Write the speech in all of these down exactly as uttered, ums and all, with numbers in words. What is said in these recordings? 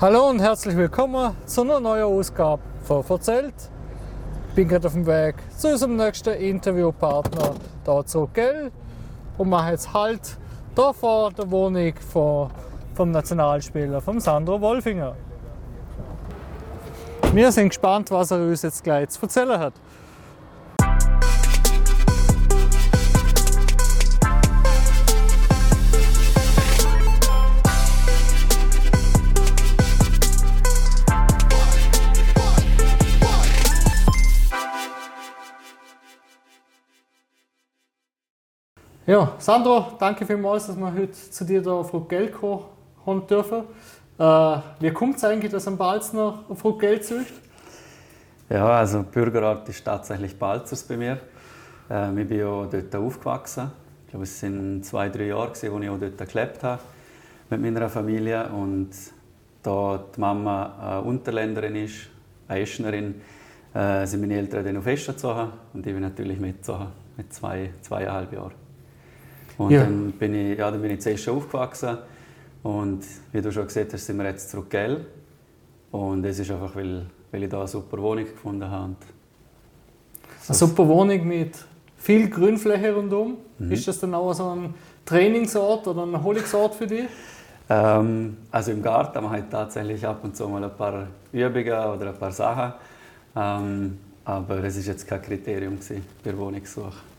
Hallo und herzlich willkommen zu einer neuen Ausgabe von «Verzählt». Ich bin gerade auf dem Weg zu unserem nächsten Interviewpartner hier zu Ruckell und mache jetzt Halt hier vor der Wohnung von, vom Nationalspieler, vom Sandro Wolfinger. Wir sind gespannt, was er uns jetzt gleich zu erzählen hat. Ja, Sandro, danke vielmals, dass wir heute zu dir hier auf Ruckell kommen dürfen. Äh, wie kommt es eigentlich, dass ein Balzner auf Ruckell züchtet? Ja, also Bürgerort ist tatsächlich Balzers bei mir. Ähm, ich bin ja dort aufgewachsen. Ich glaube, es waren zwei, drei Jahre, als ich auch dort gelebt habe mit meiner Familie. Und da die Mama eine Unterländerin ist, eine Eschnerin, äh, sind meine Eltern dann auf Eschen gezogen und ich bin natürlich mitgezogen mit zwei, zweieinhalb Jahren. Und ja. dann, bin ich, ja, dann bin ich zuerst schon aufgewachsen und wie du schon gesehen hast, sind wir jetzt zurück Ruckell. Und es ist einfach, weil, weil ich da eine super Wohnung gefunden habe. Eine super Wohnung mit viel Grünfläche rundum. Mhm. Ist das dann auch so ein Trainingsort oder ein Erholungsort für dich? Ähm, also im Garten mache ich tatsächlich ab und zu mal ein paar Übungen oder ein paar Sachen. Ähm, aber es war jetzt kein Kriterium bei der Wohnungssuche.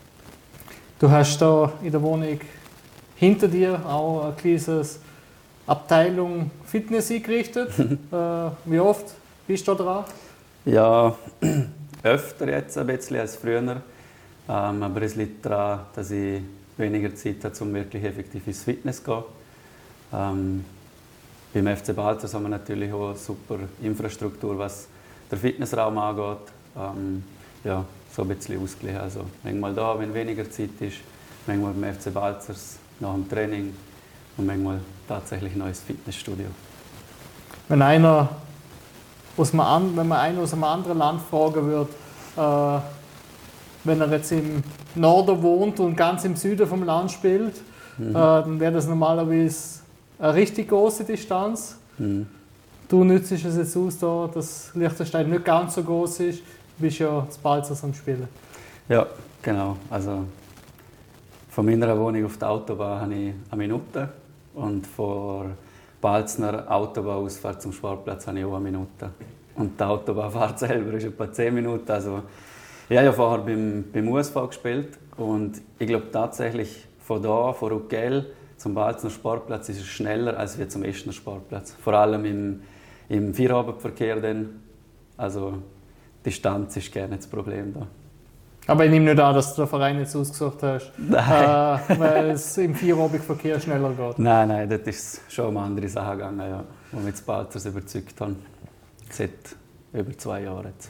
Du hast da in der Wohnung hinter dir auch eine kleine Abteilung Fitness eingerichtet. äh, wie oft bist du da dran? Ja, öfter jetzt ein bisschen als früher. Ähm, aber es liegt daran, dass ich weniger Zeit habe, um wirklich effektiv ins Fitness zu gehen. Ähm, beim F C Balzers haben wir natürlich auch eine super Infrastruktur, was den Fitnessraum angeht. Ähm, ja, so ein bisschen ausgleichen. Also manchmal da, wenn weniger Zeit ist, manchmal beim F C Balzers nach dem Training und manchmal tatsächlich noch ins Fitnessstudio. Wenn, einer aus einem, wenn man einen aus einem anderen Land fragen würde, äh, wenn er jetzt im Norden wohnt und ganz im Süden vom Land spielt, mhm. äh, dann wäre das normalerweise eine richtig große Distanz. Mhm. Du nützt es jetzt aus, da, dass Liechtenstein nicht ganz so groß ist. Du bist ja zu Balzers am Spielen. Ja, genau. Also von meiner Wohnung auf der Autobahn habe ich eine Minute und von Balzner Autobahnausfahrt zum Sportplatz habe ich auch eine Minute. Und die Autobahnfahrt selber ist etwa zehn Minuten. Also, ich habe ja vorher beim, beim U S V gespielt und ich glaube tatsächlich von da, von Ruckell zum Balzner Sportplatz ist es schneller als wir zum Eschner Sportplatz. Vor allem im, im Feierabendverkehr dann. Also, die Distanz ist gerne das Problem da. Aber ich nehme nicht an, dass du den Verein jetzt ausgesucht hast, nein. Äh, weil es im Feierabendverkehr schneller geht. Nein, nein, dort ist es schon um andere Sachen gegangen, ja, die mich zu Balzers überzeugt haben. Seit über zwei Jahren jetzt.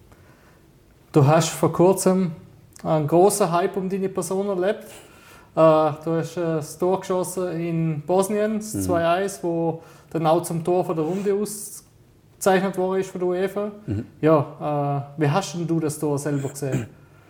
Du hast vor kurzem einen grossen Hype um deine Person erlebt. Äh, du hast ein Tor geschossen in Bosnien, das mhm. zwei eins, wo dann auch zum Tor von der Runde ausgezeichnet worden ist von der UEFA. Mhm. Ja, äh, wie hast denn du das Tor selber gesehen?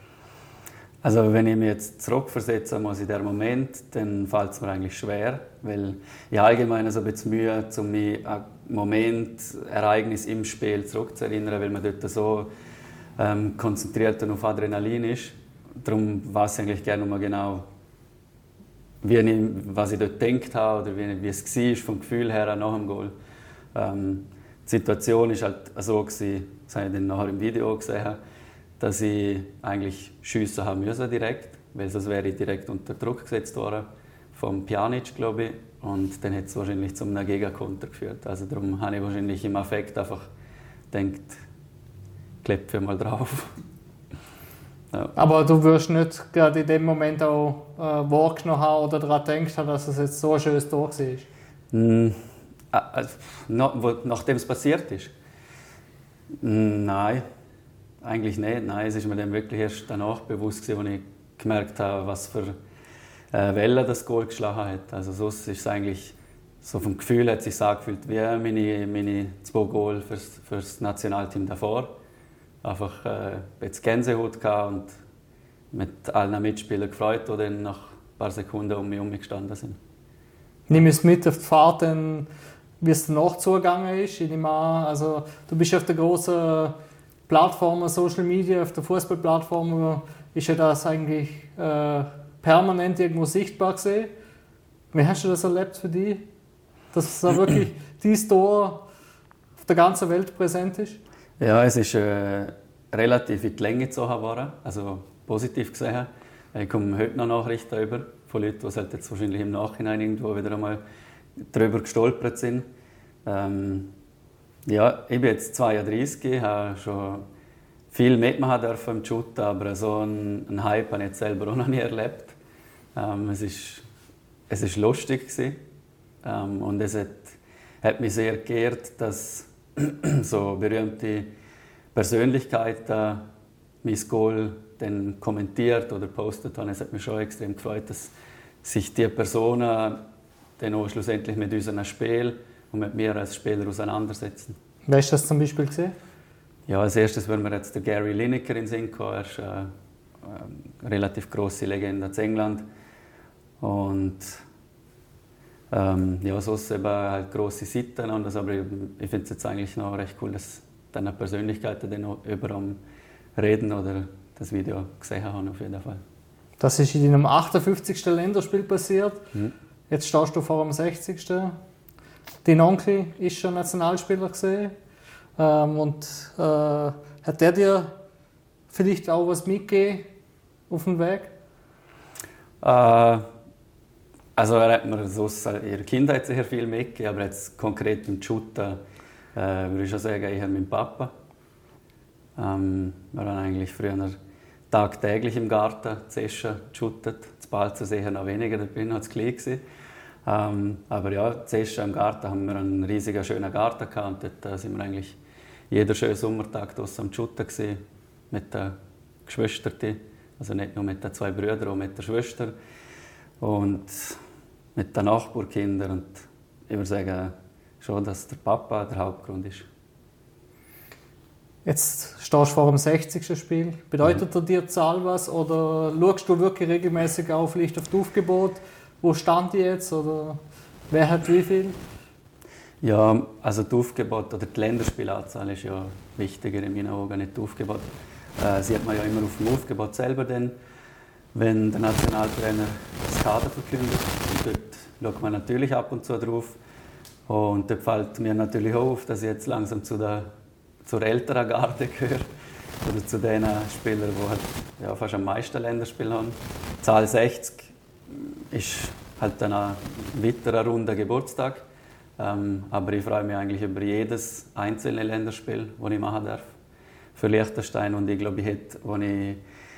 Also wenn ich mich jetzt zurückversetze muss in den Moment, dann fällt es mir eigentlich schwer, weil ich allgemein so ein bisschen Mühe, um mich an Moment, Ereignis im Spiel zurückzuerinnern, weil man dort so ähm, konzentriert und auf Adrenalin ist. Darum weiß ich eigentlich gerne mal genau, wie ich, was ich dort gedacht habe oder wie, wie es war, vom Gefühl her nach dem Goal. Ähm, die Situation war halt so, gewesen, das habe ich dann nachher im Video gesehen, dass ich eigentlich schiessen haben müssen direkt, weil sonst wäre ich direkt unter Druck gesetzt worden vom Pjanic, glaube ich, und dann hätte es wahrscheinlich zu einem Gegenkonter geführt. Also darum habe ich wahrscheinlich im Affekt einfach gedacht, klopfe mal drauf. Ja. Aber du wirst nicht gerade in dem Moment auch äh, wahrgenommen haben oder daran gedacht haben, dass es jetzt so ein schönes Tor war? Mm, also, nachdem es passiert ist? Mm, nein. Eigentlich nicht. Nein, es ist mir dann wirklich erst danach bewusst gewesen, als ich gemerkt habe, was für äh, Wellen das Goal geschlagen hat. Also sonst ist es eigentlich so vom Gefühl hat es sich angefühlt wie meine, meine zwei Goal fürs, fürs Nationalteam davor. Einfach äh, jetzt Gänsehaut gehabt und mit allen Mitspielern gefreut, die dann nach ein paar Sekunden um mich herum gestanden sind. Nimm es mit auf die Fahrt, dann wie es danach zugegangen ist. Ich nehme an, also, du bist auf der großen Plattform, Social Media, auf der Fußballplattform, ist ja das eigentlich äh, permanent irgendwo sichtbar gesehen. Wie hast du das erlebt für dich? Dass da wirklich dieses Tor auf der ganzen Welt präsent ist? Ja, es ist äh, relativ in die Länge gezogen worden, also positiv gesehen. Ich komme heute noch Nachrichten über von Leuten, die halt jetzt wahrscheinlich im Nachhinein irgendwo wieder einmal darüber gestolpert sind. Ähm, ja, ich bin jetzt zweiunddreißig, habe schon viel mitmachen dürfen im Shooten, aber so einen, einen Hype habe ich jetzt selber auch noch nie erlebt. Ähm, es ist, es ist lustig gewesen, ähm, und es hat, hat mich sehr geehrt, dass so berühmte Persönlichkeiten mein Goal dann kommentiert oder postet haben. Es hat mich schon extrem gefreut, dass sich die Personen dann auch schlussendlich mit unserem Spiel und mit mir als Spieler auseinandersetzen. Wer ist das zum Beispiel gesehen? Ja, als erstes würde mir jetzt der Gary Lineker in den Sinn kommen. Er ist eine, eine relativ grosse Legende in England. Und ähm, ja, sonst eben halt grosse Seiten. Und das, aber ich, ich finde es jetzt eigentlich noch recht cool, dass dann Persönlichkeiten dann auch über am Reden oder das Video gesehen haben auf jeden Fall. Das ist in deinem achtundfünfzigsten Länderspiel passiert. Mhm. Jetzt stehst du vor dem sechzigsten Dein Onkel ist schon Nationalspieler gesehen. Ähm, und äh, hat der dir vielleicht auch was mitgegeben auf dem Weg? Äh, also er hat mir so in der Kindheit sehr viel mitgegeben, aber jetzt konkret im Shooten äh, würde ich schon sagen, eher mein Papa. Ähm, wir haben eigentlich früher tagtäglich im Garten zusammen geshootet. Das Balzer sicher noch weniger, da bin ich noch zu klein gewesen. Ähm, aber ja, zuerst im Garten haben wir einen riesigen, schönen Garten gehabt und dort äh, sind wir eigentlich jeden schönen Sommertag draussen am Shooten gewesen, mit den Geschwistern, also nicht nur mit den zwei Brüdern, auch mit der Schwester und mit den Nachbarkindern. Und ich würde sagen schon, dass der Papa der Hauptgrund ist. Jetzt stehst du vor dem sechzigsten Spiel. Bedeutet mhm. dir die Zahl was oder schaust du wirklich regelmäßig auch vielleicht auf das Aufgebot? Wo stand die jetzt oder wer hat wie viel? Ja, also das Aufgebot oder die Länderspielanzahl ist ja wichtiger in meinen Augen, nicht das Aufgebot. Äh, sieht man ja immer auf dem Aufgebot selber, dann, wenn der Nationaltrainer das Kader verkündet. Und dort schaut man natürlich ab und zu drauf. Und dort fällt mir natürlich auf, dass ich jetzt langsam zu der, zur älteren Garde gehöre. Oder zu den Spielern, die halt, ja, fast am meisten Länderspiele haben. Die Zahl sechzig ist halt dann ein weiterer runder Geburtstag. Ähm, aber ich freue mich eigentlich über jedes einzelne Länderspiel, das ich machen darf. Für Liechtenstein. Und ich glaube, ich hätte, als ich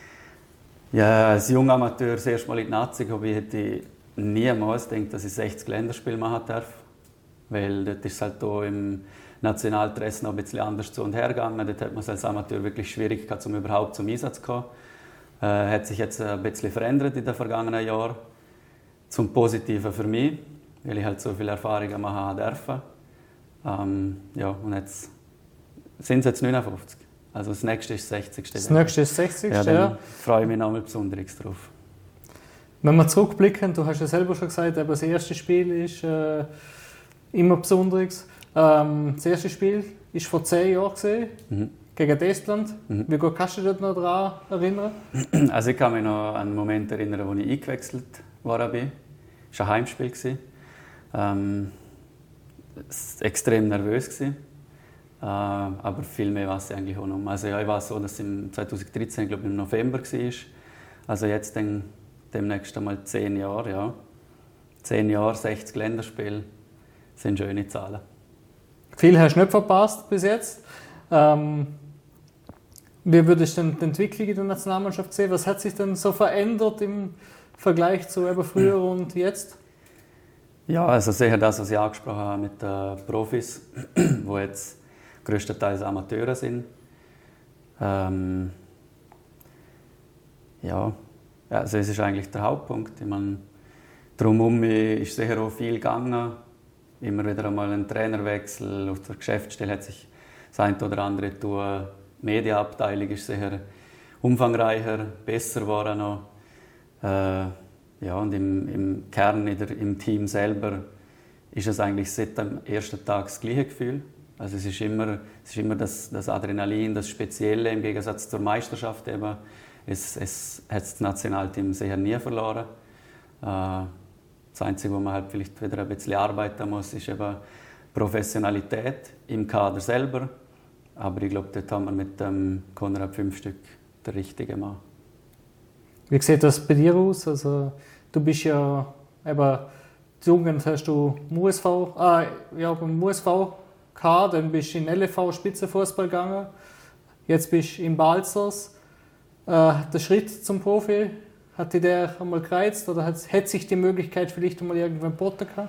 ja, als junger Amateur das erste Mal in die Nazi kam, hätte ich niemals gedacht, dass ich sechzig Länderspiele machen darf. Weil dort ist es halt hier im Nationaldress noch ein bisschen anders zu und her gegangen. Dort hat man es als Amateur wirklich schwierig gehabt, um überhaupt zum Einsatz zu kommen. Äh, hat sich jetzt ein bisschen verändert in den vergangenen Jahren. Zum Positiven für mich, weil ich halt so viele Erfahrungen machen durfte. Ähm, ja, und jetzt sind es jetzt neunundfünfzig. Also das nächste ist das sechzigste. Das nächste ist das sechzigste, ja. Dann ja. freue ich mich nochmal besonders drauf. Wenn wir zurückblicken, du hast ja selber schon gesagt, aber das erste Spiel ist äh, immer besonderes. Ähm, das erste Spiel war vor zehn Jahren gewesen, mhm. gegen Estland. Mhm. Wie gut kannst du dich dort noch daran erinnern? Also ich kann mich noch an einen Moment erinnern, wo ich eingewechselt war. Es war ein Heimspiel. Ähm, es war extrem nervös. Äh, aber viel mehr weiß ich eigentlich auch noch. Also ja, ich weiß so, dass es im zweitausenddreizehn, glaube ich, im November war. Also jetzt dann, demnächst einmal zehn Jahre. Ja. zehn Jahre, sechzig Länderspiele sind schöne Zahlen. Viel hast du nicht verpasst bis jetzt. Ähm, wie würdest du denn die Entwicklung in der Nationalmannschaft sehen? Was hat sich denn so verändert im Vergleich zu eben früher und jetzt? Ja, also sicher das, was ich angesprochen habe mit den Profis, die jetzt größtenteils Amateure sind. Ähm, ja, also es ist eigentlich der Hauptpunkt. Ich meine, drumherum ist sicher auch viel gegangen. Immer wieder einmal ein Trainerwechsel. Auf der Geschäftsstelle hat sich das eine oder andere getan. Die Medienabteilung ist sicher umfangreicher, besser geworden noch. Äh, ja, und im, im Kern, in der, im Team selber, ist es eigentlich seit dem ersten Tag das gleiche Gefühl. Also es ist immer, es ist immer das, das Adrenalin, das Spezielle im Gegensatz zur Meisterschaft eben. Es, es hat das Nationalteam sicher nie verloren. Äh, das Einzige, wo man halt vielleicht wieder ein bisschen arbeiten muss, ist eben Professionalität im Kader selber. Aber ich glaube, dort haben wir mit dem Konrad Fünfstück den richtigen Mann. Wie sieht das bei dir aus? Also, du bist ja eben, die Jugend hast du im U S V, äh, ja, beim U S V gehabt, dann bist du in L F V Spitzenfußball gegangen. Jetzt bist du in Balzers. Äh, der Schritt zum Profi, hat dich der einmal gereizt oder hat, hat sich die Möglichkeit vielleicht einmal irgendwann geboten gehabt?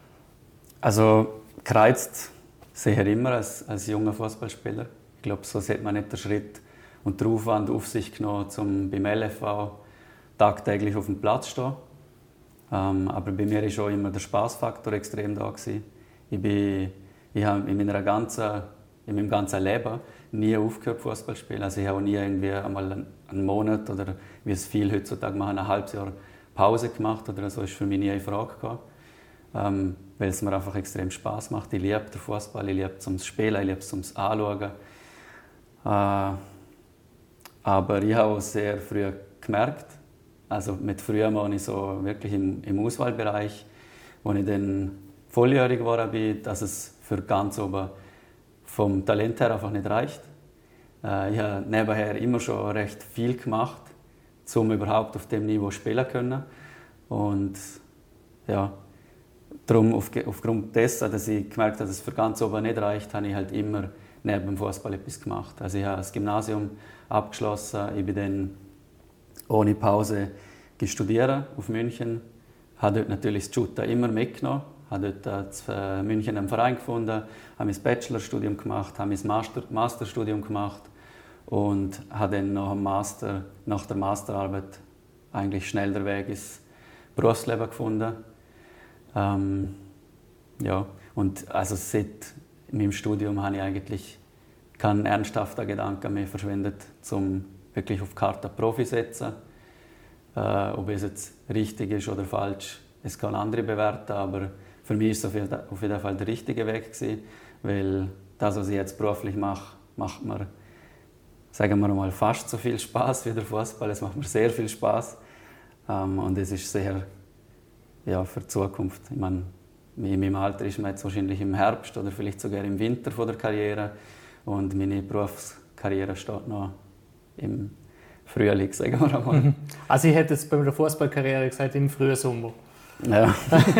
Also gereizt sicher immer als, als junger Fußballspieler. Ich glaube, so sieht man nicht den Schritt und den Aufwand auf sich genommen, um beim L F V tagtäglich auf dem Platz zu stehen. Ähm, aber bei mir war schon immer der Spaßfaktor extrem da gewesen. Ich bin, ich habe in meiner ganzen, in meinem ganzen Leben nie aufgehört Fußball zu spielen. Also ich habe nie irgendwie einmal einen Monat oder wie es viele heutzutage machen, ein halbes Jahr Pause gemacht oder so, ist für mich nie eine Frage gekommen. Ähm, weil es mir einfach extrem Spaß macht. Ich liebe den Fußball, ich liebe es zum Spielen, ich liebe es zum Anschauen. Äh, aber ich habe auch sehr früh gemerkt, also mit früh meine ich so wirklich im, im Auswahlbereich, als ich dann volljährig geworden bin, dass es für ganz oben vom Talent her einfach nicht reicht. Äh, ich habe nebenher immer schon recht viel gemacht, um überhaupt auf dem Niveau spielen zu können. Und ja, darum, auf, aufgrund dessen, dass ich gemerkt habe, dass es für ganz oben nicht reicht, habe ich halt immer neben dem Fußball etwas gemacht. Also ich habe das Gymnasium abgeschlossen, ich bin dann ohne Pause studieren auf München, habe dort natürlich das Shooten immer mitgenommen, habe dort in München einen Verein gefunden, habe mein Bachelorstudium gemacht, habe mein Master, Masterstudium gemacht und habe dann nach, dem Master, nach der Masterarbeit eigentlich schnell den Weg ins Berufsleben gefunden. Ähm, ja, und also seit meinem Studium habe ich eigentlich keinen ernsthaften Gedanken mehr verschwendet, um wirklich auf die Karte Profi zu setzen. Äh, ob es jetzt richtig ist oder falsch, es kann andere bewerten, aber für mich ist es auf jeden Fall der richtige Weg gewesen, weil das, was ich jetzt beruflich mache, macht mir, sagen wir mal, fast so viel Spaß wie der Fußball. Es macht mir sehr viel Spaß ähm, und es ist sehr, ja, für die Zukunft. Ich meine, in meinem Alter ist man jetzt wahrscheinlich im Herbst oder vielleicht sogar im Winter von der Karriere und meine Berufskarriere steht noch im Frühling, sagen wir mal. Also ich hätte jetzt bei der Fußballkarriere gesagt, im Frühsommer. Ja.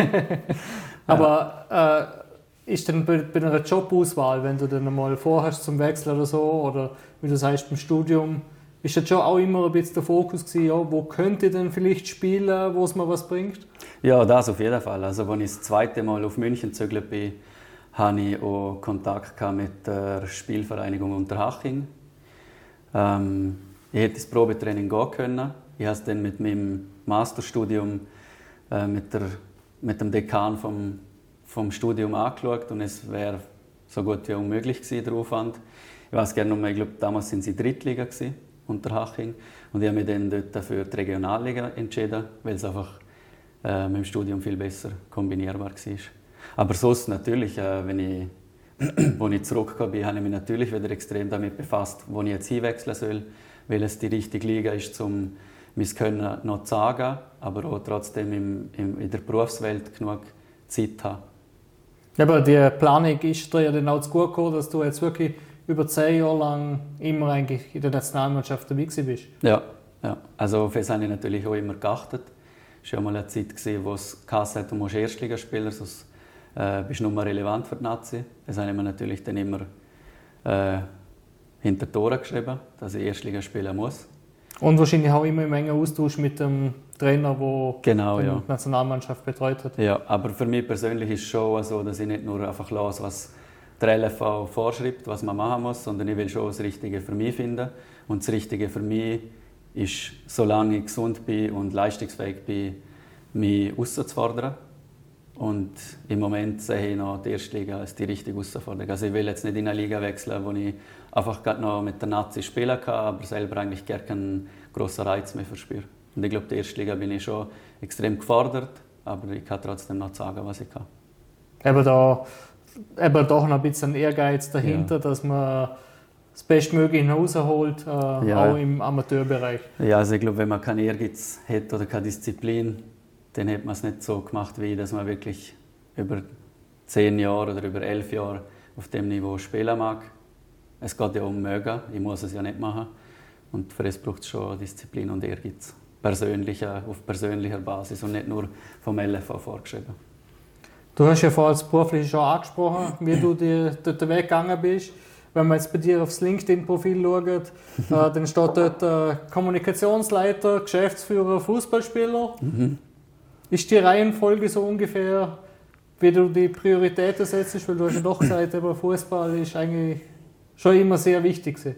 Aber äh, ist denn bei, bei einer Jobauswahl, wenn du dann einmal vorhast zum Wechsel oder so, oder wie du sagst, beim Studium, ist das schon auch immer ein bisschen der Fokus gewesen, ja, wo könnte ich denn vielleicht spielen, wo es mir was bringt? Ja, das auf jeden Fall. Also, als ich das zweite Mal auf München gezögert bin, hatte ich auch Kontakt mit der Spielvereinigung Unterhaching. Ähm, ich hätte das Probetraining gehen können. Ich habe es dann mit meinem Masterstudium äh, mit, der, mit dem Dekan vom, vom Studium angeschaut und es wäre so gut wie unmöglich gewesen, der Aufwand. Ich weiß gerne noch mal, ich glaube, damals waren sie Drittliga gewesen, Unterhaching, und ich habe mich dann dort für die Regionalliga entschieden, weil es einfach äh, mit dem Studium viel besser kombinierbar war. Aber sonst natürlich, äh, wenn ich, als ich zurückgekommen bin, habe ich mich natürlich wieder extrem damit befasst, wo ich jetzt hinwechseln soll, weil es die richtige Liga ist, um mein Können noch zu sagen, aber auch trotzdem im, im, in der Berufswelt genug Zeit zu haben. Ja, aber die Planung ist dir ja dann auch zu gut gekommen, dass du jetzt wirklich über zehn Jahre lang immer eigentlich in der Nationalmannschaft dabei bist. Ja, ja. Also auf das habe ich natürlich auch immer geachtet. Es war ja mal eine Zeit, wo es geheißen hat, du musst Erstliga spielen, sonst äh, bist du nur mehr relevant für die Nazi. Das habe ich mir natürlich dann immer äh, hinter die Tore geschrieben, dass ich Erstliga spielen muss. Und wahrscheinlich auch immer im engen Austausch mit dem Trainer, der genau, die ja. Nationalmannschaft betreut hat. Ja, aber für mich persönlich ist es schon so, dass ich nicht nur einfach lasse, was der L F V vorschreibt, was man machen muss, sondern ich will schon das Richtige für mich finden. Und das Richtige für mich ist, solange ich gesund bin und leistungsfähig bin, mich herauszufordern. Und im Moment sehe ich noch die erste Liga als die richtige Herausforderung. Also ich will jetzt nicht in eine Liga wechseln, wo ich einfach gerade noch mit der Nazi spielen kann, aber selber eigentlich gar keinen grossen Reiz mehr verspüre. Und ich glaube, in der ersten Liga bin ich schon extrem gefordert, aber ich kann trotzdem noch sagen, was ich kann. eben da eben doch noch ein bisschen Ehrgeiz dahinter, ja. dass man das Bestmögliche hinausholt, äh, ja. auch im Amateurbereich. Ja, also ich glaube, wenn man keinen Ehrgeiz hat oder keine Disziplin, dann hat man es nicht so gemacht, wie dass man wirklich über zehn Jahre oder über elf Jahre auf dem Niveau spielen mag. Es geht ja um Mögen, ich muss es ja nicht machen. Und für das braucht es schon Disziplin und Ehrgeiz. Persönlicher, auf persönlicher Basis und nicht nur vom L F A vorgeschrieben. Du hast ja vorher als beruflich schon angesprochen, wie du die, dort den Weg gegangen bist. Wenn man jetzt bei dir aufs LinkedIn-Profil schaut, äh, dann steht dort äh, Kommunikationsleiter, Geschäftsführer, Fußballspieler. Mhm. Ist die Reihenfolge so ungefähr, wie du die Prioritäten setzt? Weil du hast ja doch gesagt, aber Fußball ist eigentlich schon immer sehr wichtig. Äh,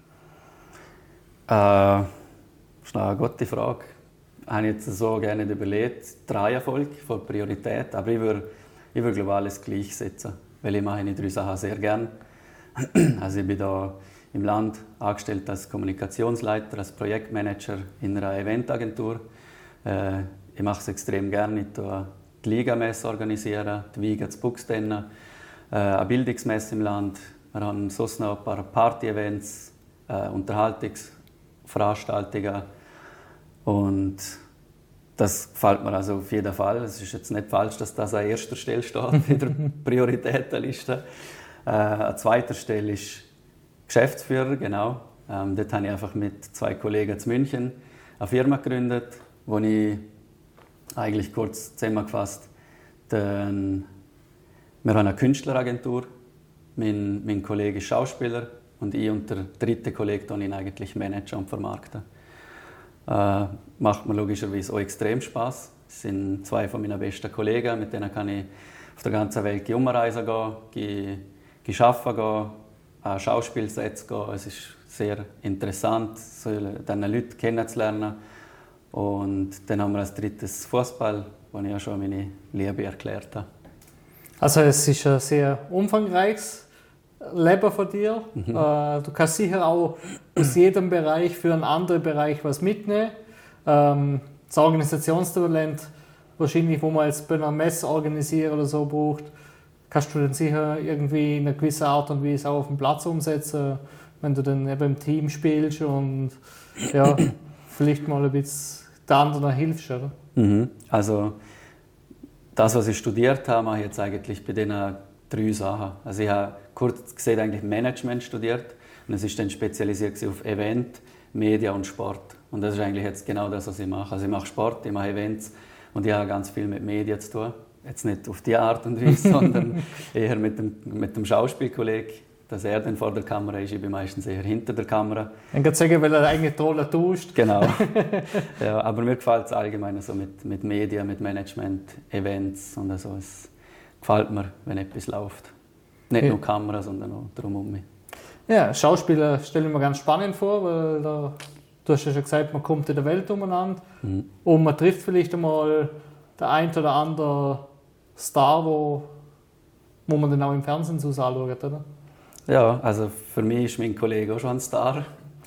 das ist eine gute Frage. Ich habe jetzt so gerne überlegt, die Reihenfolge von Priorität, aber ich würde, ich würde glaube ich, alles gleichsetzen, weil ich mache die drei Sachen sehr gerne. Also ich bin da im Land angestellt als Kommunikationsleiter, als Projektmanager in einer Eventagentur. Äh, ich mache es extrem gerne. Ich tue die Ligamesse organisieren, die Wiga zu Buxtennen, äh, eine Bildungsmesse im Land. Wir haben sonst noch ein paar Party-Events, äh, Unterhaltungsveranstaltungen. Und das gefällt mir also auf jeden Fall. Es ist jetzt nicht falsch, dass das an erster Stelle steht in der Prioritätenliste. Äh, an zweiter Stelle ist Geschäftsführer, genau. Ähm, dort habe ich einfach mit zwei Kollegen in München eine Firma gegründet, wo ich eigentlich kurz zusammengefasst, den, wir haben eine Künstleragentur, mein, mein Kollege ist Schauspieler und ich und der dritte Kollege ihn eigentlich managen und vermarkten. Äh, macht mir logischerweise auch extrem Spaß. Das sind zwei von meinen besten Kollegen, mit denen kann ich auf der ganzen Welt umreisen gehen, gehen, arbeiten gehen, an Schauspielsets gehen. Es ist sehr interessant, so diese Leute kennenzulernen. Und dann haben wir als drittes Fußball, wo ich ja schon meine Liebe erklärt habe. Also es ist ein sehr umfangreiches Leben von dir. Mhm. Du kannst sicher auch aus jedem Bereich für einen anderen Bereich was mitnehmen. Das Organisationstalent, wahrscheinlich, wo man jetzt bei einer Messe organisieren oder so braucht, kannst du dann sicher irgendwie in einer gewissen Art und Weise auch auf dem Platz umsetzen, wenn du dann eben im Team spielst und ja, vielleicht mal ein bisschen den anderen hilfst, oder? Mhm. Also das, was ich studiert habe, mache ich jetzt eigentlich bei diesen drei Sachen. Also ich habe kurz gesehen eigentlich Management studiert und es ist dann spezialisiert auf Event, Media und Sport. Und das ist eigentlich jetzt genau das, was ich mache. Also ich mache Sport, ich mache Events und ich habe ganz viel mit Medien zu tun. Jetzt nicht auf diese Art und Weise, sondern eher mit dem, mit dem Schauspielkollegen, dass er dann vor der Kamera ist. Ich bin meistens eher hinter der Kamera. Ich kann sagen, weil er eigentlich die Rolle tauscht. Genau. Ja, aber mir gefällt es allgemein so mit, mit Medien, mit Management, Events und so. Es gefällt mir, wenn etwas läuft. Nicht ja. nur Kamera, sondern auch drumherum. Ja, Schauspieler stelle ich mir ganz spannend vor, weil da, du hast ja schon gesagt, man kommt in der Welt umeinander mhm. und man trifft vielleicht einmal den einen oder anderen Star, wo, wo man dann auch im Fernsehen so anschaut, oder? Ja, also für mich ist mein Kollege auch schon ein Star.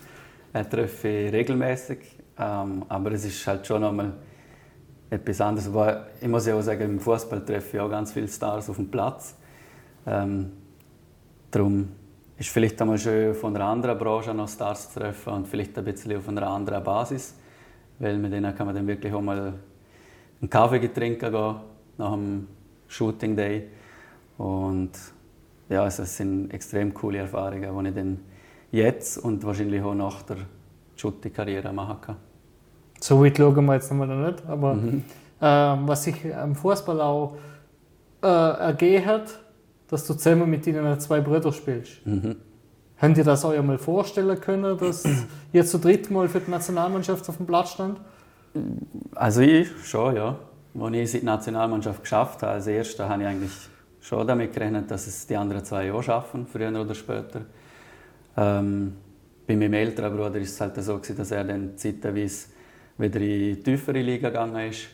Er treffe ich regelmäßig, ähm, aber es ist halt schon einmal etwas anderes. Aber ich muss ja auch sagen, im Fußball treffe ich auch ganz viele Stars auf dem Platz. Ähm, darum ist vielleicht einmal schön, von einer anderen Branche noch Stars zu treffen und vielleicht ein bisschen auf einer anderen Basis, weil mit denen kann man dann wirklich auch mal einen Kaffee trinken gehen nach dem Shooting Day. Und ja, also es sind extrem coole Erfahrungen, die ich dann jetzt und wahrscheinlich auch nach der Shooting-Karriere machen kann. So weit schauen wir jetzt noch nicht, aber mhm. äh, was sich am Fußball auch äh, ergeben hat, dass du zusammen mit deinen zwei Brüdern spielst. Mhm. Könnt ihr das euch mal vorstellen können, dass ihr zu dritt mal für die Nationalmannschaft auf dem Platz stand? Also ich schon, ja. Als ich die Nationalmannschaft geschafft habe, als Erster, habe ich eigentlich schon damit gerechnet, dass es die anderen zwei auch schaffen, früher oder später. Ähm, bei meinem älteren Bruder war es halt so, dass er dann zeitweise wieder in die tiefere Liga gegangen ist.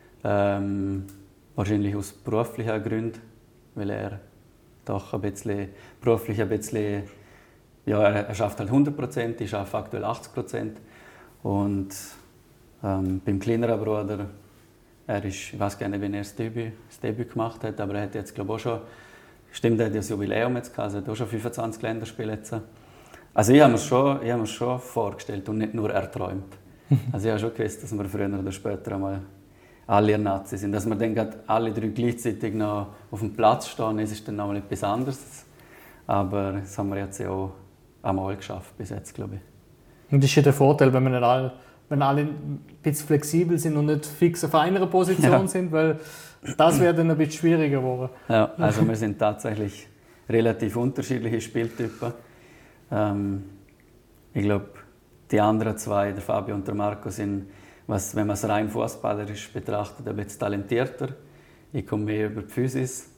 Ähm, wahrscheinlich aus beruflichen Gründen, weil er doch ein bisschen, beruflich ein bisschen, ja, er schafft halt hundert Prozent, ich schaffe aktuell achtzig Prozent. Und ähm, beim kleineren Bruder, Er ist, ich weiß gar nicht, wenn er das Debüt, das Debüt gemacht hat, aber er hat jetzt, glaube ich, auch schon, stimmt, er hat ja das Jubiläum jetzt gehabt, also er hat auch schon fünfundzwanzig Länderspiele jetzt. Also ich habe mir es schon, ich habe mir schon vorgestellt und nicht nur erträumt. Also ich habe schon gewusst, dass wir früher oder später einmal alle Nazi sind. Dass wir dann gerade alle drei gleichzeitig noch auf dem Platz stehen, ist dann noch etwas anderes. Aber das haben wir jetzt ja auch einmal geschafft bis jetzt, glaube ich. Und das ist ja der Vorteil, wenn, wir nicht alle, wenn alle ein bisschen flexibel sind und nicht fix auf einer Position ja. sind, weil das wäre dann ein bisschen schwieriger geworden. Ja, also wir sind tatsächlich relativ unterschiedliche Spieltypen. Ähm, ich glaube, die anderen zwei, der Fabio und der Marco, sind, was, wenn man es rein fußballerisch betrachtet, ein bisschen talentierter. Ich komme mehr über die Physis.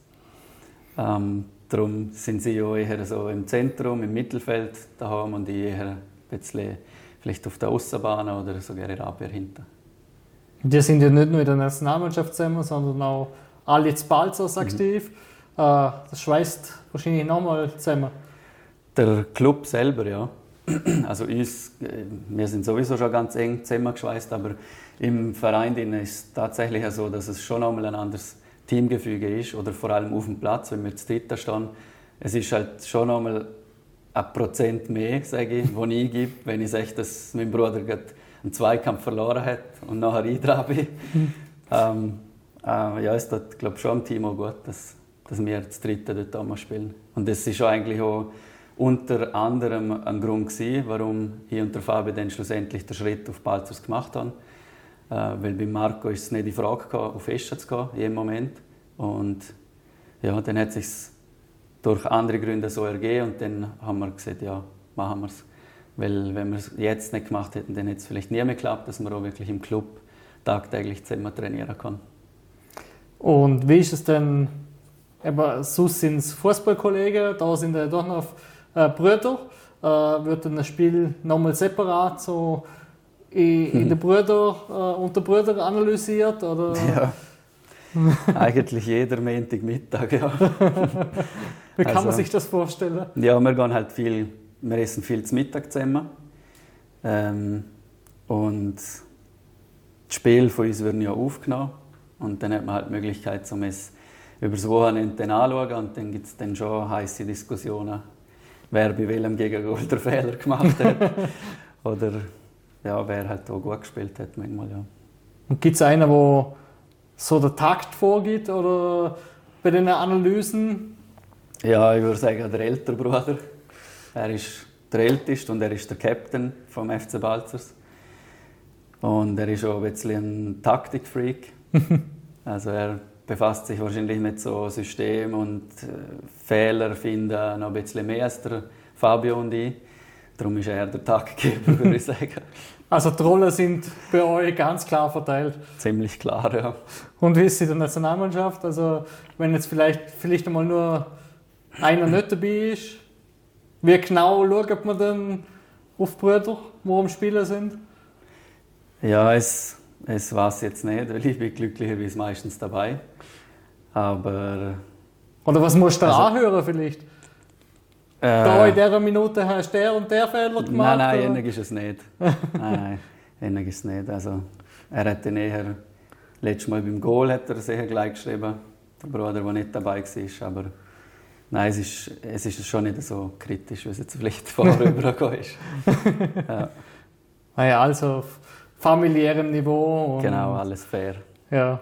Ähm, darum sind sie ja eher so im Zentrum, im Mittelfeld daheim und ich eher ein bisschen vielleicht auf der Aussenbahn oder sogar in der Abwehr hinten. Die sind ja nicht nur in der Nationalmannschaft zusammen, sondern auch alle jetzt Balzers aktiv. Mhm. Das schweißt wahrscheinlich nochmal zusammen. Der Club selber, ja. Also uns, wir sind sowieso schon ganz eng zusammengeschweißt, aber im Verein ist es tatsächlich so, dass es schon einmal ein anderes Teamgefüge ist, oder vor allem auf dem Platz, wenn wir zu dritt stehen. Es ist halt schon einmal ein Prozent mehr, sage ich, das ich gebe, wenn ich sage, dass mein Bruder gerade einen Zweikampf verloren hat und nachher ich dran bin. Mhm. Ähm, äh, ja, es tut, glaube ich, schon am Team auch gut, dass, dass wir das dritte dort einmal spielen. Und das ist eigentlich auch unter anderem ein Grund gewesen, warum ich und der Fabio dann schlussendlich den Schritt auf Balzers gemacht haben. Äh, weil bei Marco ist es nicht die Frage gehabt, auf Escha zu gehen, in jedem Moment. Und ja, dann hat es sich durch andere Gründe so ergeben und dann haben wir gesagt, ja, machen wir es. Weil wenn wir es jetzt nicht gemacht hätten, dann hätte es vielleicht nie mehr geklappt, dass man auch wirklich im Club tagtäglich zusammen trainieren kann. Und wie ist es denn, eben, sonst sind es Fußballkollegen, da sind ja doch noch äh, Brüder. Äh, wird dann das Spiel nochmal separat so in, in den Brüder, äh, unter Brüdern analysiert? Oder? Ja, eigentlich jeder Montagmittag, ja. Wie kann also, man sich das vorstellen? Ja, wir gehen halt viel, wir essen viel zu Mittag zusammen. Ähm, und das Spiel von uns wird ja aufgenommen. Und dann hat man halt die Möglichkeit, um es über das Wochenende anzuschauen. Und dann gibt es dann schon heisse Diskussionen, wer bei welchem Gegengol den Fehler gemacht hat. Oder ja, wer halt auch gut gespielt hat manchmal, ja. Und gibt es einen, der so den Takt vorgibt oder bei den Analysen? Ja, ich würde sagen, der ältere Bruder. Er ist der Älteste und er ist der Captain vom F C Balzers. Und er ist auch ein bisschen ein Taktikfreak. Also er befasst sich wahrscheinlich mit so Systemen und äh, Fehler finden noch ein bisschen mehr als der Fabio und ich. Darum ist er der Taktgeber, würde ich sagen. Also die Rollen sind bei euch ganz klar verteilt? Ziemlich klar, ja. Und wie ist es in der Nationalmannschaft? Also wenn jetzt vielleicht, vielleicht einmal nur einer nicht dabei ist, wie genau schaut man dann auf die Brüder, die am Spielen sind? Ja, es, es weiß jetzt nicht, weil ich bin glücklicherweise meistens dabei. Aber... Oder was musst du also, anhören vielleicht? Äh, da in dieser Minute hast du der und der Fehler gemacht? Nein, nein, ähnlich ist es nicht. nein, nein, ähnlich ist es nicht. Also, er hat dann eher, letztes Mal beim Goal hat er sicher gleich geschrieben, der Bruder, der nicht dabei war. Aber nein, es ist, es ist schon nicht so kritisch, wie es jetzt vielleicht vorher rübergekommen ist. Ja. Naja, also auf familiärem Niveau. Und genau, alles fair. Ja.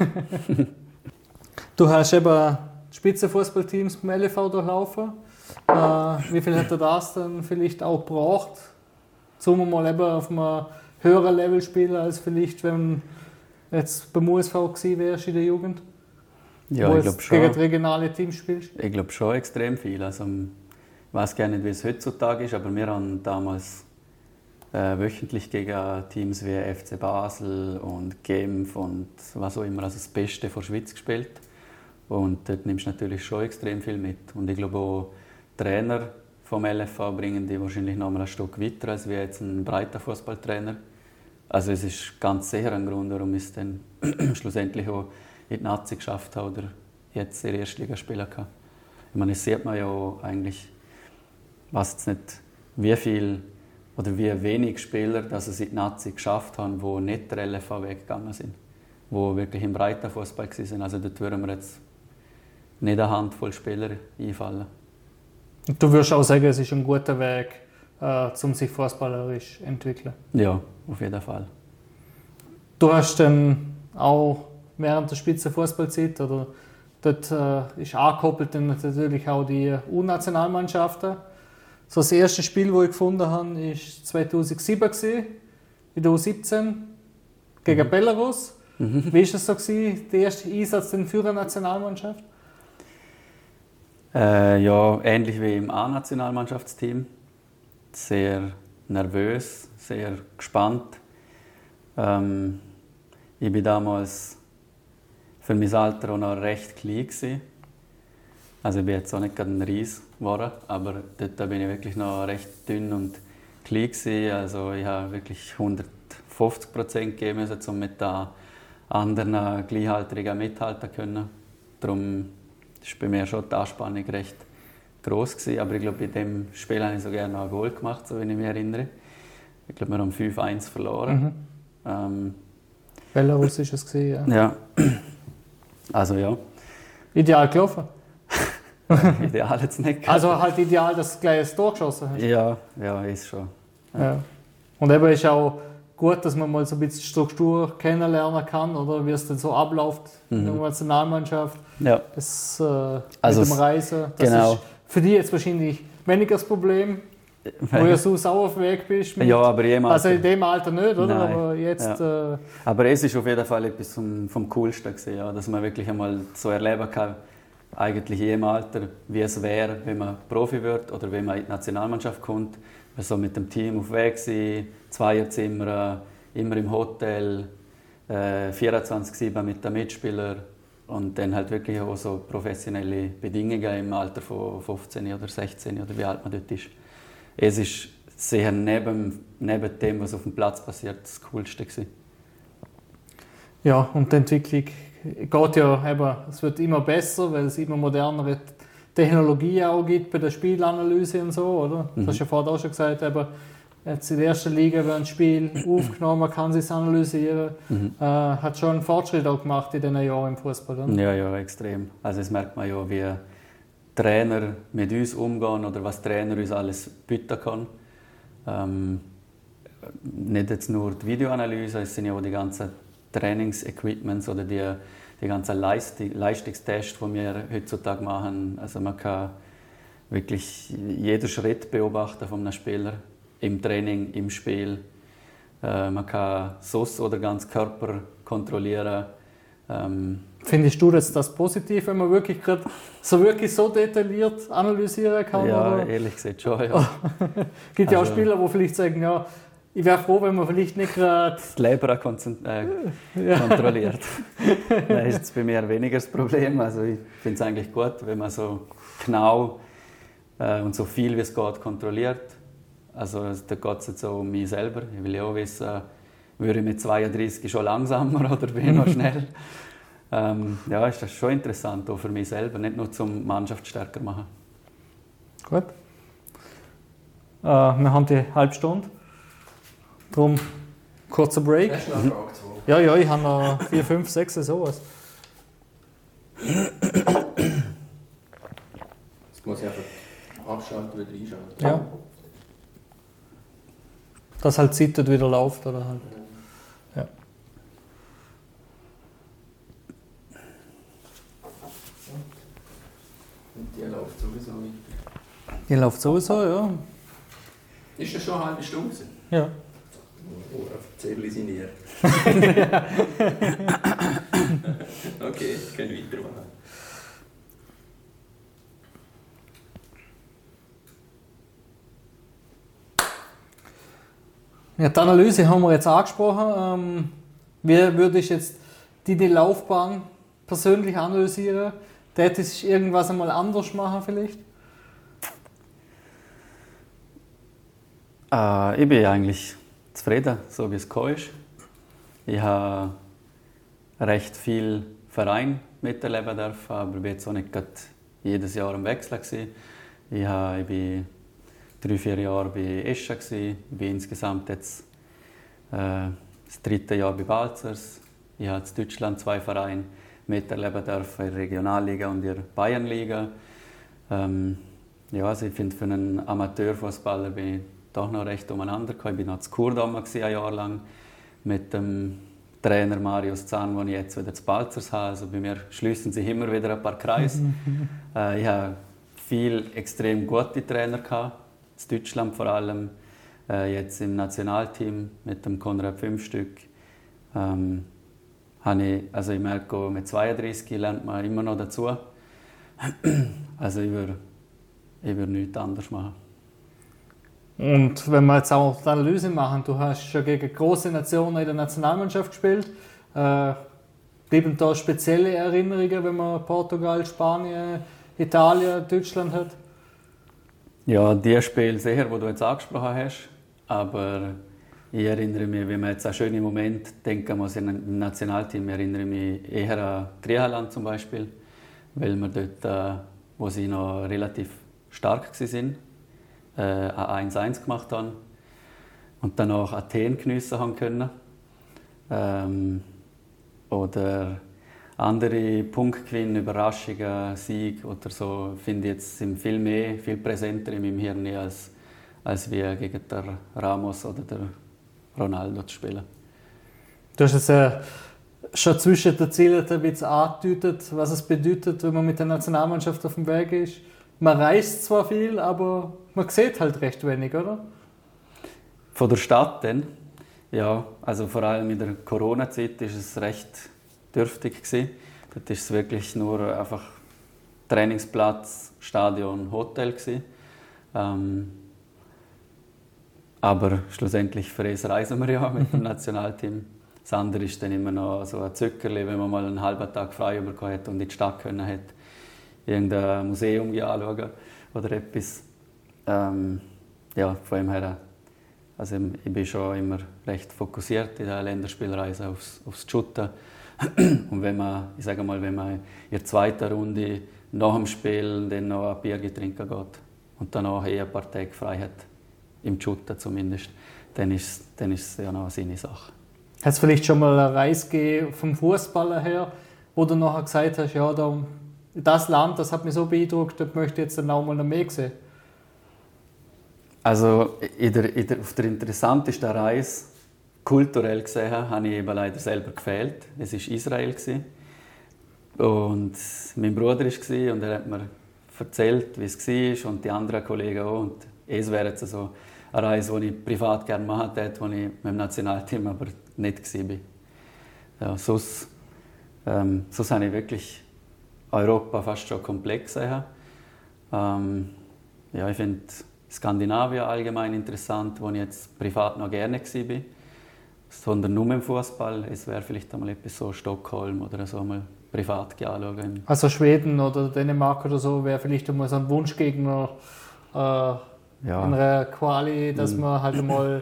Du hast eben Spitzenfußballteams beim L V V durchlaufen. Äh, wie viel hat er das dann vielleicht auch gebraucht, um mal eben auf einem höheren Level spielen, als vielleicht, wenn du jetzt beim U S V gewesen wärst in der Jugend? Ja, wo ich glaube schon. Gegen regionale Teams spielst? Ich glaube schon extrem viel. Also, ich weiß gar nicht, wie es heutzutage ist, aber wir haben damals äh, wöchentlich gegen Teams wie F C Basel und Genf und was auch immer, also das Beste von der Schweiz gespielt. Und dort nimmst du natürlich schon extrem viel mit. Und ich glaube auch, Trainer vom L F V bringen die wahrscheinlich noch mal ein Stück weiter als wie jetzt ein breiter Fußballtrainer. Also es ist ganz sicher ein Grund, warum ich es dann schlussendlich auch in die Nazi geschafft habe oder jetzt in der Erstliga spielen kann. Ich meine, das sieht man ja auch eigentlich, was jetzt nicht, wie viel oder wie wenig Spieler, dass es in die Nazi geschafft haben, die nicht der L F V weggegangen sind. wirklich im Breitenfußball waren. Also dort würden mir jetzt nicht eine Handvoll Spieler einfallen. Und du würdest auch sagen, es ist ein guter Weg, äh, um sich fußballerisch zu entwickeln? Ja, auf jeden Fall. Du hast dann auch während der Spitzenfußballzeit, oder dort äh, ist angekoppelt dann natürlich auch die U-Nationalmannschaften. So das erste Spiel, das ich gefunden habe, war zweitausendsieben in der U siebzehn gegen mhm. Belarus. Mhm. Wie war das so, gewesen, der erste Einsatz für eine Nationalmannschaft? Äh, ja, ähnlich wie im A-Nationalmannschaftsteam. Sehr nervös, sehr gespannt. Ähm, ich war damals für mein Alter auch noch recht klein gewesen. Also ich bin jetzt auch nicht gerade ein Ries geworden, aber dort bin ich wirklich noch recht dünn und klein gewesen. Also ich habe wirklich hundertfünfzig Prozent gegeben müssen, um mit den anderen Gleichaltrigen mithalten zu können. Darum war bei mir schon die Anspannung recht gross gewesen. Aber ich glaube, bei dem Spiel habe ich sogar noch ein Goal gemacht, so wie ich mich erinnere. Ich glaube, wir haben fünf eins verloren. Mhm. Ähm, Belarus war es, ja. Ja, also ja. Ideal gelaufen? Ideal jetzt nicht gehabt. Also halt ideal, dass du gleich ein Tor geschossen hast? Ja, ja, ist schon. Ja. Ja. Und eben ist auch gut, dass man mal so ein bisschen Struktur kennenlernen kann, oder wie es dann so abläuft mhm. in der Nationalmannschaft. Ja. Das äh, also mit dem Reisen. Das genau. ist für dich jetzt wahrscheinlich weniger das Problem, wo du so sauer auf dem Weg bist. Mit, ja, aber jemals. Also in dem Alter nicht, oder? Nein. Aber jetzt. Ja. Äh, aber es ist auf jeden Fall etwas vom, vom Coolsten gewesen, ja, dass man wirklich einmal so erleben kann, eigentlich in jedem Alter, wie es wäre, wenn man Profi wird oder wenn man in die Nationalmannschaft kommt. Wir so mit dem Team auf Weg sein, Zweierzimmer, immer im Hotel, äh, vierundzwanzig sieben mit den Mitspielern und dann halt wirklich auch so professionelle Bedingungen im Alter von fünfzehn oder sechzehn oder wie alt man dort ist. Es ist sicher neben, neben dem, was auf dem Platz passiert, das Coolste gewesen. Ja, und die Entwicklung geht ja eben, es wird immer besser, weil es immer modernere Technologie auch gibt bei der Spielanalyse und so, oder? Mhm. Du hast ja vorhin auch schon gesagt, eben, jetzt in der ersten Liga wird ein Spiel aufgenommen, man kann es analysieren. Mhm. Äh, hat schon einen Fortschritt auch gemacht in diesen Jahren im Fußball, oder? Ja, ja, extrem. Also das merkt man ja, wie Trainer mit uns umgehen oder was Trainer uns alles bieten kann. Ähm, nicht jetzt nur die Videoanalyse, es sind ja auch die ganzen Trainingsequipments oder die, die ganzen Leistung, Leistungstests, die wir heutzutage machen. Also man kann wirklich jeden Schritt beobachten von einem Spieler im Training, im Spiel. Äh, man kann S O S oder ganz Körper kontrollieren. Ähm, Findest du jetzt das positiv, wenn man wirklich grad so wirklich so detailliert analysieren kann? Ja, oder? Ehrlich gesagt schon, ja. Gibt ja also, auch Spieler, die vielleicht sagen, ja, ich wäre froh, wenn man vielleicht nicht gerade die Leber äh, ja. kontrolliert. Das ist jetzt bei mir weniger das Problem. Also ich finde es eigentlich gut, wenn man so genau äh, und so viel wie es geht kontrolliert. Also da geht es jetzt auch um mich selber. Ich will ja auch wissen, würde ich mit zweiunddreißig schon langsamer oder bin ich noch schnell? ähm, ja, ist das schon interessant, auch für mich selber, nicht nur zum Mannschaft stärker machen. Gut. Äh, wir haben die halbe Stunde. Darum kurzer Break. Hast du noch eine Frage zu? Ja, ja, ich habe noch vier, fünf, sechs, sowas. Das muss ich einfach abschalten, wieder einschalten. Ja. Dass halt die Zeit wieder läuft, oder halt. Ja. Und die läuft sowieso weiter. Die läuft sowieso, ja. Ist das schon eine halbe Stunde? Ja. Oh, erzähl sie nie. Okay, können wir weitermachen. Ja, die Analyse haben wir jetzt angesprochen. Ähm, wie würdest du jetzt deine Laufbahn persönlich analysieren? Tätest du irgendwas einmal anders machen vielleicht? Äh, ich bin eigentlich zufrieden, so wie es gekommen ist. Ich habe recht viel Verein miterleben dürfen, aber ich war jetzt auch nicht jedes Jahr am Wechsel gewesen. Ich, habe, ich bin drei, vier Jahre bei Escha gewesen. Ich bin insgesamt jetzt äh, das dritte Jahr bei Balzers. Ich habe in Deutschland zwei Vereine miterleben dürfen, in der Regionalliga und in der Bayernliga. Ähm, ja, also ich finde, für einen Amateurfußballer bin ich doch noch recht umeinander gekommen. Ich war noch in Chur ein Jahr lang mit dem Trainer Marius Zahn, den ich jetzt wieder zu Balzers habe. Also bei mir schließen sich immer wieder ein paar Kreise. äh, ich habe viele extrem gute Trainer gehabt, in Deutschland vor allem. Äh, jetzt im Nationalteam mit dem Konrad Fünfstück. Ähm, habe ich, also ich merke, mit zweiunddreißig lernt man immer noch dazu. Also ich würde, ich würde nichts anderes machen. Und wenn wir jetzt auch die Analyse machen, du hast schon gegen große Nationen in der Nationalmannschaft gespielt. Äh, bleiben da spezielle Erinnerungen, wenn man Portugal, Spanien, Italien, Deutschland hat? Ja, die Spiele sicher, die du jetzt angesprochen hast. Aber ich erinnere mich, wenn man jetzt an schöne Momente denken muss im Nationalteam, erinnere ich mich eher an Griechenland zum Beispiel, weil wir dort, äh, wo sie noch relativ stark waren, äh, ein eins eins gemacht haben und dann auch Athen geniessen haben können. Ähm, oder andere Punktgewinne, Überraschungen, Sieg oder so, finde ich jetzt sind viel mehr, viel präsenter in meinem Hirn als, als wie gegen den Ramos oder den Ronaldo zu spielen. Du hast es äh, schon zwischen den Zielen ein bisschen angedeutet, was es bedeutet, wenn man mit der Nationalmannschaft auf dem Weg ist. Man reist zwar viel, aber man sieht halt recht wenig, oder? Von der Stadt dann? Ja, also vor allem in der Corona-Zeit war es recht dürftig gewesen. Dort war es wirklich nur einfach Trainingsplatz, Stadion, Hotel gewesen. Ähm, aber schlussendlich für das reisen wir ja mit dem Nationalteam. Das andere ist dann immer noch so ein Zückerli, wenn man mal einen halben Tag frei bekommen hat und in die Stadt können hat, irgendein Museum anschauen oder etwas. Ähm, ja, von dem her, also ich bin schon immer recht fokussiert in der Länderspielreise aufs, aufs Shooten. Und wenn man, ich sage mal, wenn man in der zweiten Runde nach dem Spiel dann noch ein Bier trinken geht und dann auch ein paar Tage frei hat, im Shooten zumindest, dann ist, dann ist es ja noch seine Sache. Hat es vielleicht schon mal eine Reise gegeben vom Fußballer her, wo du nachher gesagt hast, ja, da, das Land, das hat mich so beeindruckt, das möchte ich jetzt dann auch mal noch mehr sehen? Also in der, in der, auf der interessantesten Reise, kulturell gesehen, habe ich eben leider selber gefehlt. Es war Israel. Und mein Bruder war es und er hat mir erzählt, wie es war und die anderen Kollegen auch. Und es wäre jetzt so eine Reise, die ich privat gerne machen hätte, wo ich mit dem Nationalteam aber nicht war. Ja, sonst, ähm, sonst habe ich wirklich Europa fast schon komplett gesehen. Ähm, ja, ich finde Skandinavien allgemein interessant, wo ich jetzt privat noch gerne war. Sondern nur im Fußball. Es wäre vielleicht einmal etwas so Stockholm oder so mal privat anschauen. Also Schweden oder Dänemark oder so wäre vielleicht einmal so ein Wunschgegner äh, ja. in einer Quali, dass mhm. man halt mal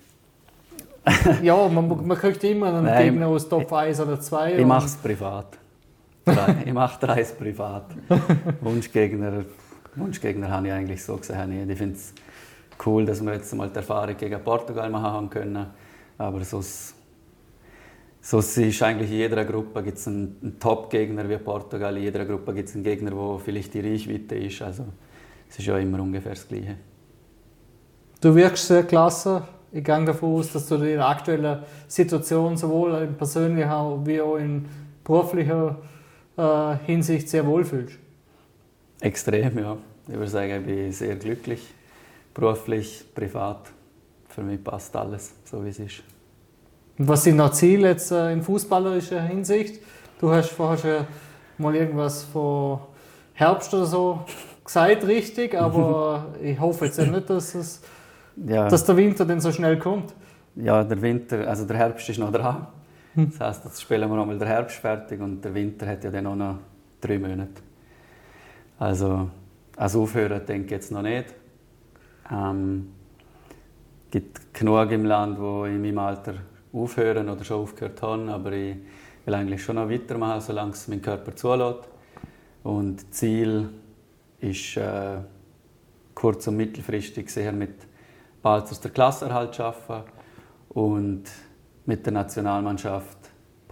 ja, man, man kriegt immer einen Nein, Gegner aus Top eins oder zwei. Ich mache es privat. Ich mache die Reise privat. Wunschgegner, Wunschgegner habe ich eigentlich so gesehen. Ich finde es cool, dass wir jetzt mal die Erfahrung gegen Portugal machen haben können. Aber sonst, sonst ist eigentlich in jeder Gruppe gibt's einen, einen Top-Gegner wie Portugal. In jeder Gruppe gibt es einen Gegner, der vielleicht die Reichweite ist. Also es ist ja immer ungefähr das Gleiche. Du wirkst sehr klasse. Ich gehe davon aus, dass du dich in der aktuellen Situation sowohl in persönlicher wie auch in beruflicher äh, Hinsicht sehr wohlfühlst. Extrem, ja. Ich würde sagen, ich bin sehr glücklich. Beruflich, privat. Für mich passt alles, so wie es ist. Und was sind noch Ziele jetzt äh, in fußballerischer Hinsicht? Du hast vorher schon mal irgendwas von Herbst oder so gesagt, richtig, aber ich hoffe jetzt nicht, dass, es, ja. dass der Winter dann so schnell kommt. Ja, der Winter, also der Herbst ist noch dran. Das heisst, jetzt spielen wir einmal den Herbst fertig und der Winter hat ja dann auch noch drei Monate. Also, als Aufhören denke ich jetzt noch nicht. Ähm, Es gibt genug im Land, die in meinem Alter aufhören oder schon aufgehört haben, aber ich will eigentlich schon noch weitermachen, solange es mein Körper zulässt. Und das Ziel ist äh, kurz- und mittelfristig sehr mit Balzers der Klassenerhalt zu arbeiten und mit der Nationalmannschaft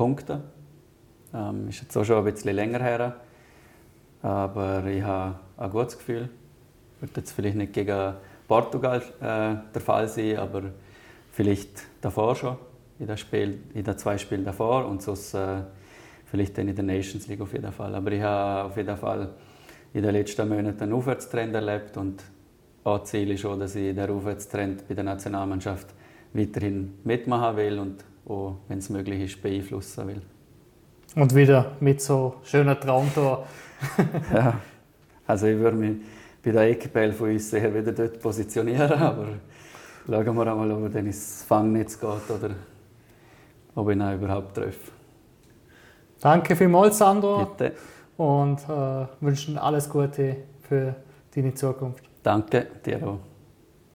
punkten. Ähm, ist jetzt auch schon ein bisschen länger her. Aber ich habe ein gutes Gefühl. Wird jetzt vielleicht nicht gegen Portugal äh, der Fall sein, aber vielleicht davor schon, in den, Spiel, in den zwei Spielen davor und sonst äh, vielleicht dann in der Nations League auf jeden Fall. Aber ich habe auf jeden Fall in den letzten Monaten einen Aufwärtstrend erlebt und auch Ziel ist schon, dass ich den Aufwärtstrend bei der Nationalmannschaft weiterhin mitmachen will und auch, wenn es möglich ist, beeinflussen will. Und wieder mit so schönen Traumtor. Ja, also ich würde mich bei der Eckball von uns sicher wieder dort positionieren, aber schauen wir einmal, ob er dann ins Fangnetz geht oder ob ich ihn überhaupt treffe. Danke vielmals, Sandro. Bitte. Und äh, wünschen alles Gute für deine Zukunft. Danke, dir auch.